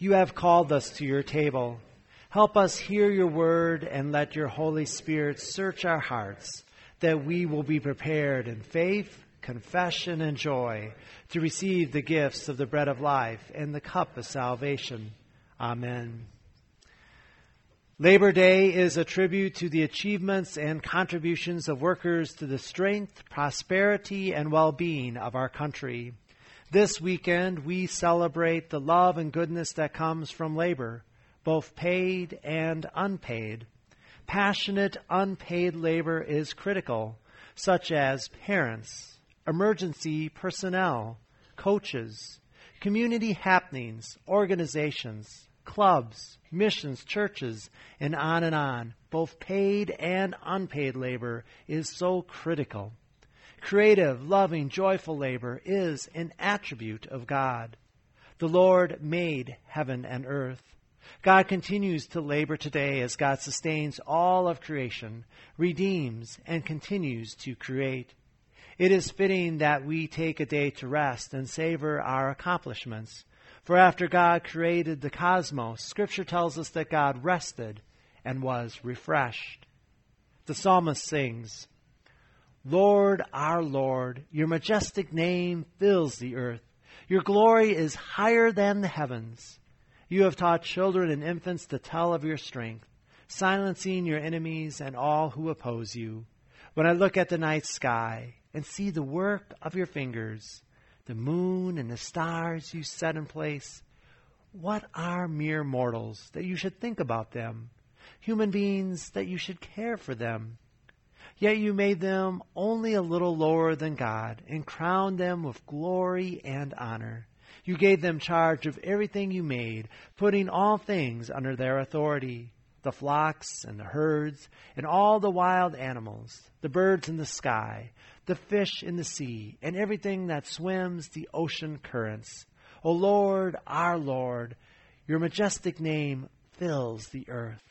You have called us to your table. Help us hear your word and let your Holy Spirit search our hearts, that we will be prepared in faith, confession, and joy to receive the gifts of the bread of life and the cup of salvation. Amen. Labor Day is a tribute to the achievements and contributions of workers to the strength, prosperity, and well-being of our country. This weekend, we celebrate the love and goodness that comes from labor, both paid and unpaid. Passionate, unpaid labor is critical, such as parents, emergency personnel, coaches, community happenings, organizations, clubs, missions, churches, and on. Both paid and unpaid labor is so critical. Creative, loving, joyful labor is an attribute of God. The Lord made heaven and earth. God continues to labor today as God sustains all of creation, redeems, and continues to create. It is fitting that we take a day to rest and savor our accomplishments. For after God created the cosmos, Scripture tells us that God rested and was refreshed. The psalmist sings, Lord, our Lord, your majestic name fills the earth. Your glory is higher than the heavens. You have taught children and infants to tell of your strength, silencing your enemies and all who oppose you. When I look at the night sky and see the work of your fingers, the moon and the stars you set in place, what are mere mortals that you should think about them, human beings that you should care for them? Yet you made them only a little lower than God and crowned them with glory and honor. You gave them charge of everything you made, putting all things under their authority, the flocks and the herds and all the wild animals, the birds in the sky, the fish in the sea, and everything that swims the ocean currents. O Lord, our Lord, your majestic name fills the earth.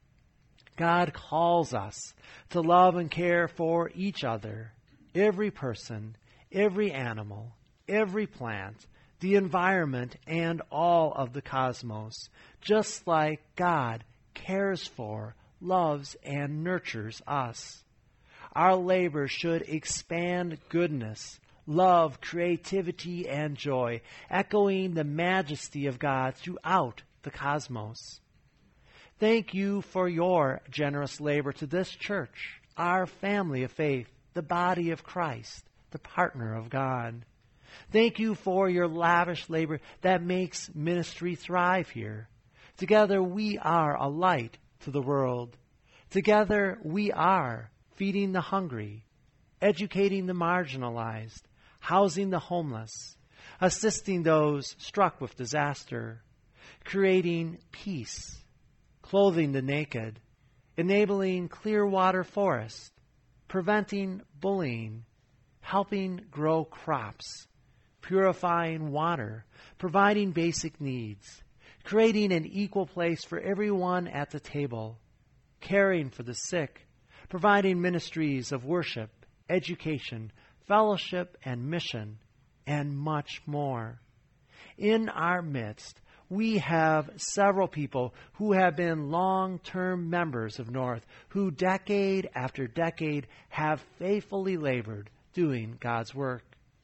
God calls us to love and care for each other, every person, every animal, every plant, the environment, and all of the cosmos, just like God cares for, loves, and nurtures us. Our labor should expand goodness, love, creativity, and joy, echoing the majesty of God throughout the cosmos. Thank you for your generous labor to this church, our family of faith, the body of Christ, the partner of God. Thank you for your lavish labor that makes ministry thrive here. Together we are a light to the world. Together we are feeding the hungry, educating the marginalized, housing the homeless, assisting those struck with disaster, creating peace, clothing the naked, enabling clear water forests, preventing bullying, helping grow crops, purifying water, providing basic needs, creating an equal place for everyone at the table, caring for the sick, providing ministries of worship, education, fellowship, and mission, and much more. In our midst, we have several people who have been long-term members of North, who decade after decade have faithfully labored doing God's work.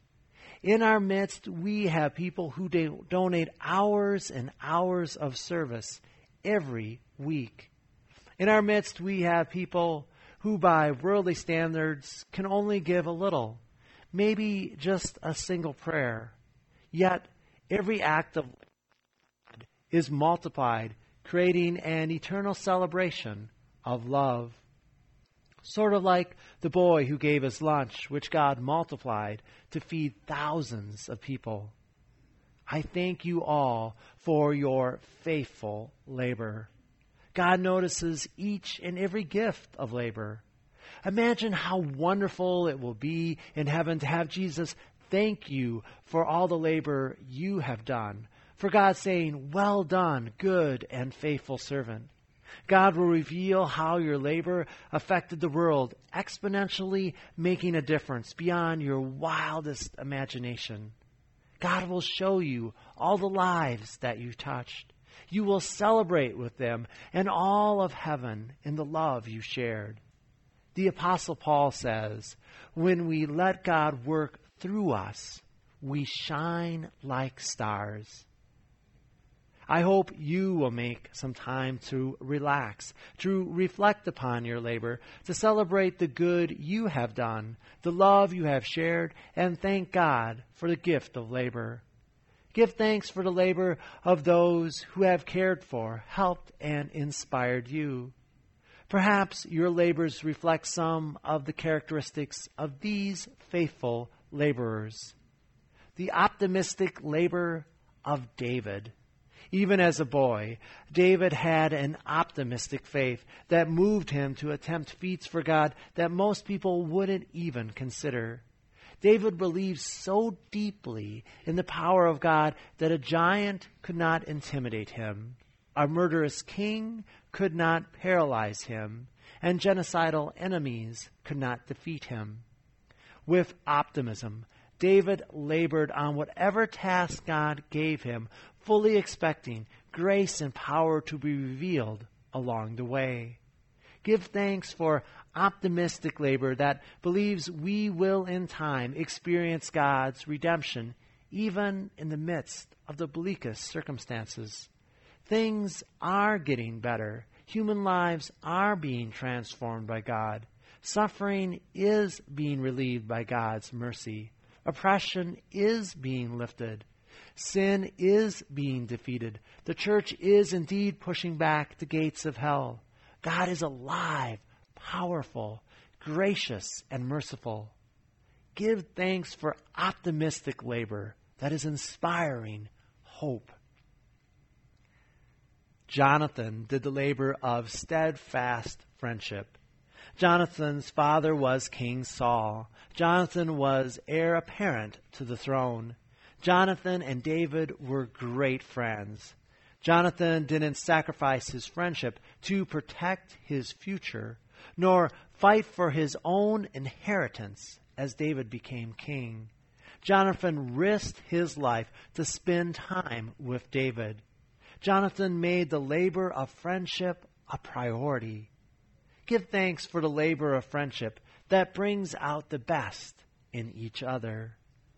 In our midst, we have people who donate hours and hours of service every week. In our midst, we have people who by worldly standards can only give a little, maybe just a single prayer. Yet every act of God is multiplied, creating an eternal celebration of love. Sort of like the boy who gave us lunch, which God multiplied to feed thousands of people. I thank you all for your faithful labor. God notices each and every gift of labor. Imagine how wonderful it will be in heaven to have Jesus thank you for all the labor you have done. For God saying, "Well done, good and faithful servant." God will reveal how your labor affected the world, exponentially making a difference beyond your wildest imagination. God will show you all the lives that you touched, You will celebrate with them and all of heaven in the love you shared. The Apostle Paul says, when we let God work through us, we shine like stars. I hope you will make some time to relax, to reflect upon your labor, to celebrate the good you have done, the love you have shared, and thank God for the gift of labor. Give thanks for the labor of those who have cared for, helped, and inspired you. Perhaps your labors reflect some of the characteristics of these faithful laborers. The optimistic labor of David. Even as a boy, David had an optimistic faith that moved him to attempt feats for God that most people wouldn't even consider. David believed so deeply in the power of God that a giant could not intimidate him, a murderous king could not paralyze him, and genocidal enemies could not defeat him. With optimism, David labored on whatever task God gave him, fully expecting grace and power to be revealed along the way. Give thanks for optimistic labor that believes we will in time experience God's redemption, even in the midst of the bleakest circumstances. Things are getting better. Human lives are being transformed by God. Suffering is being relieved by God's mercy. Oppression is being lifted. Sin is being defeated. The church is indeed pushing back the gates of hell. God is alive, powerful, gracious, and merciful. Give thanks for optimistic labor that is inspiring hope. Jonathan did the labor of steadfast friendship. Jonathan's father was King Saul. Jonathan was heir apparent to the throne. Jonathan and David were great friends. Jonathan didn't sacrifice his friendship to protect his future, nor fight for his own inheritance as David became king. Jonathan risked his life to spend time with David. Jonathan made the labor of friendship a priority. Give thanks for the labor of friendship that brings out the best in each other.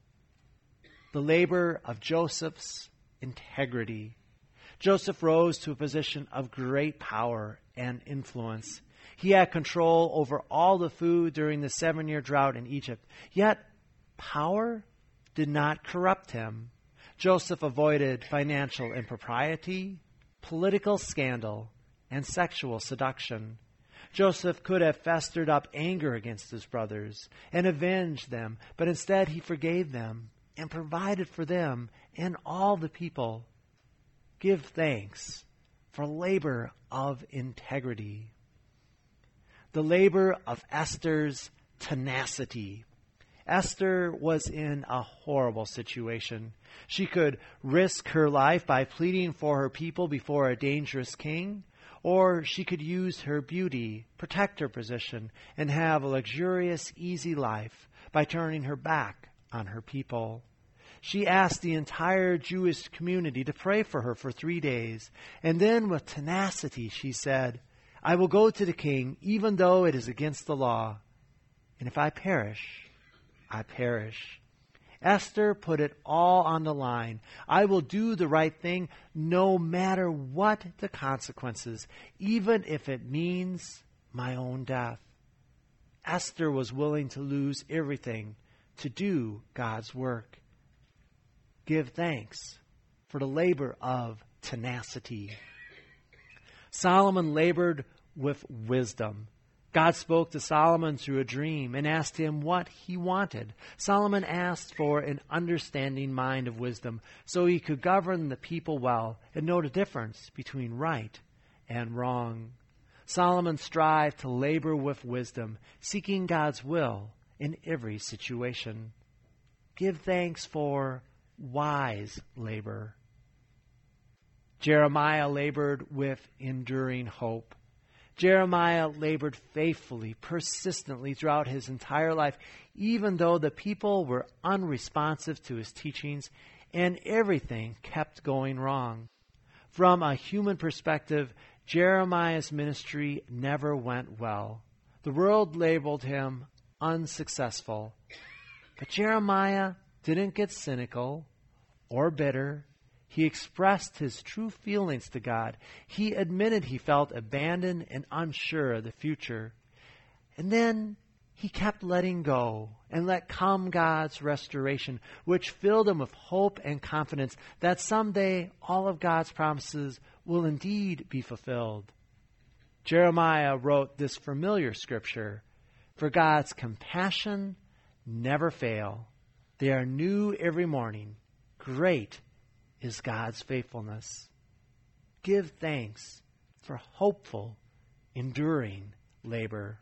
The labor of Joseph's integrity. Joseph rose to a position of great power and influence. He had control over all the food during the 7-year drought in Egypt. Yet, power did not corrupt him. Joseph avoided financial impropriety, political scandal, and sexual seduction. Joseph could have festered up anger against his brothers and avenged them, but instead he forgave them and provided for them and all the people. Give thanks for labor of integrity. The labor of Esther's tenacity. Esther was in a horrible situation. She could risk her life by pleading for her people before a dangerous king, or she could use her beauty, protect her position, and have a luxurious, easy life by turning her back on her people. She asked the entire Jewish community to pray for her for 3 days, and then with tenacity she said, "I will go to the king even though it is against the law, and if I perish, I perish." Esther put it all on the line. I will do the right thing no matter what the consequences, even if it means my own death. Esther was willing to lose everything to do God's work. Give thanks for the labor of tenacity. Solomon labored with wisdom. God spoke to Solomon through a dream and asked him what he wanted. Solomon asked for an understanding mind of wisdom so he could govern the people well and know the difference between right and wrong. Solomon strived to labor with wisdom, seeking God's will in every situation. Give thanks for wise labor. Jeremiah labored with enduring hope. Jeremiah labored faithfully, persistently throughout his entire life, even though the people were unresponsive to his teachings and everything kept going wrong. From a human perspective, Jeremiah's ministry never went well. The world labeled him unsuccessful. But Jeremiah didn't get cynical or bitter. He expressed his true feelings to God. He admitted he felt abandoned and unsure of the future. And then he kept letting go and let come God's restoration, which filled him with hope and confidence that someday all of God's promises will indeed be fulfilled. Jeremiah wrote this familiar scripture, "For God's compassion never fail. They are new every morning. Great is God's faithfulness." Give thanks for hopeful, enduring labor.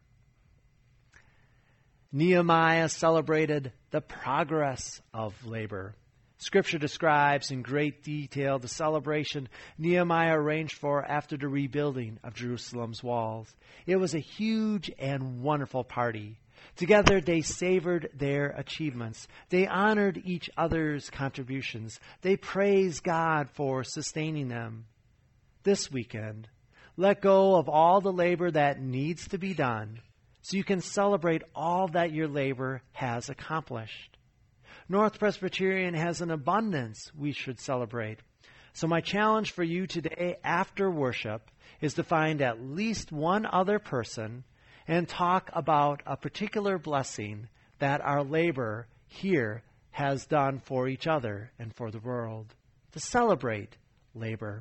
Nehemiah celebrated the progress of labor. Scripture describes in great detail the celebration Nehemiah arranged for after the rebuilding of Jerusalem's walls. It was a huge and wonderful party. Together they savored their achievements. They honored each other's contributions. They praised God for sustaining them. This weekend, let go of all the labor that needs to be done so you can celebrate all that your labor has accomplished. North Presbyterian has an abundance we should celebrate. So my challenge for you today after worship is to find at least one other person and talk about a particular blessing that our labor here has done for each other and for the world. To celebrate labor.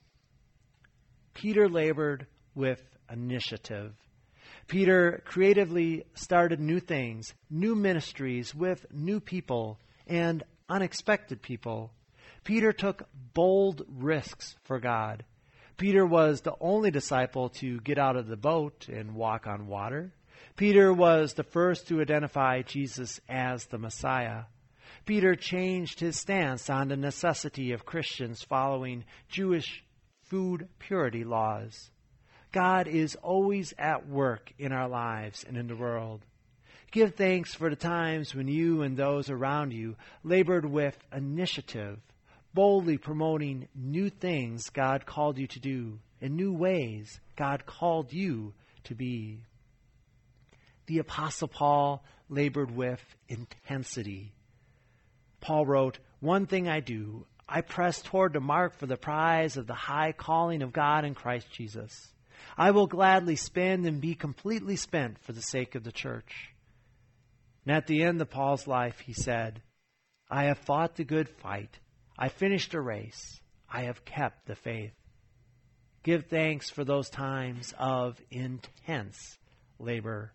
Peter labored with initiative. Peter creatively started new things, new ministries with new people and unexpected people. Peter took bold risks for God. Peter was the only disciple to get out of the boat and walk on water. Peter was the first to identify Jesus as the Messiah. Peter changed his stance on the necessity of Christians following Jewish food purity laws. God is always at work in our lives and in the world. Give thanks for the times when you and those around you labored with initiative, boldly promoting new things God called you to do, in new ways God called you to be. The Apostle Paul labored with intensity. Paul wrote, "One thing I do, I press toward the mark for the prize of the high calling of God in Christ Jesus. I will gladly spend and be completely spent for the sake of the church." And at the end of Paul's life, he said, "I have fought the good fight. I finished a race. I have kept the faith." Give thanks for those times of intense labor.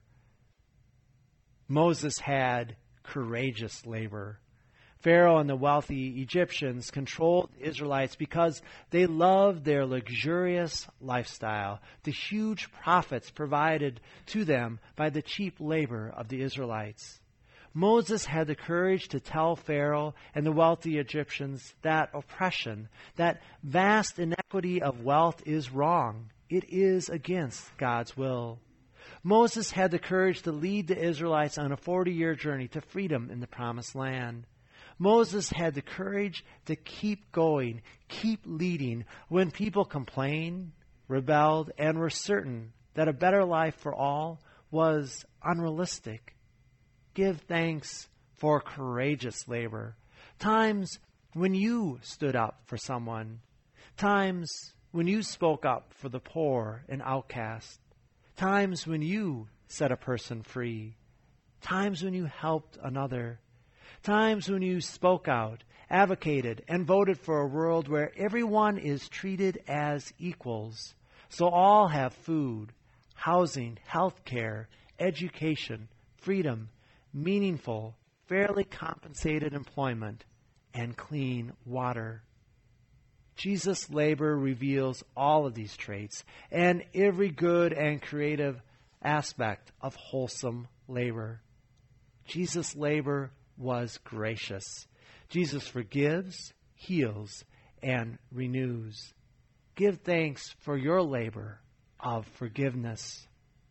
Moses had courageous labor. Pharaoh and the wealthy Egyptians controlled the Israelites because they loved their luxurious lifestyle, the huge profits provided to them by the cheap labor of the Israelites. Moses had the courage to tell Pharaoh and the wealthy Egyptians that oppression, that vast inequity of wealth is wrong. It is against God's will. Moses had the courage to lead the Israelites on a 40-year journey to freedom in the Promised Land. Moses had the courage to keep going, keep leading when people complained, rebelled, and were certain that a better life for all was unrealistic. Give thanks for courageous labor. Times when you stood up for someone. Times when you spoke up for the poor and outcast. Times when you set a person free. Times when you helped another. Times when you spoke out, advocated, and voted for a world where everyone is treated as equals, so all have food, housing, health care, education, freedom, meaningful, fairly compensated employment, and clean water. Jesus' labor reveals all of these traits and every good and creative aspect of wholesome labor. Jesus' labor was gracious. Jesus forgives, heals, and renews. Give thanks for your labor of forgiveness.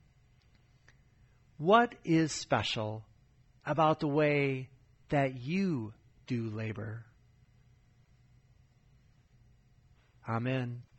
What is special about the way that you do labor? Amen.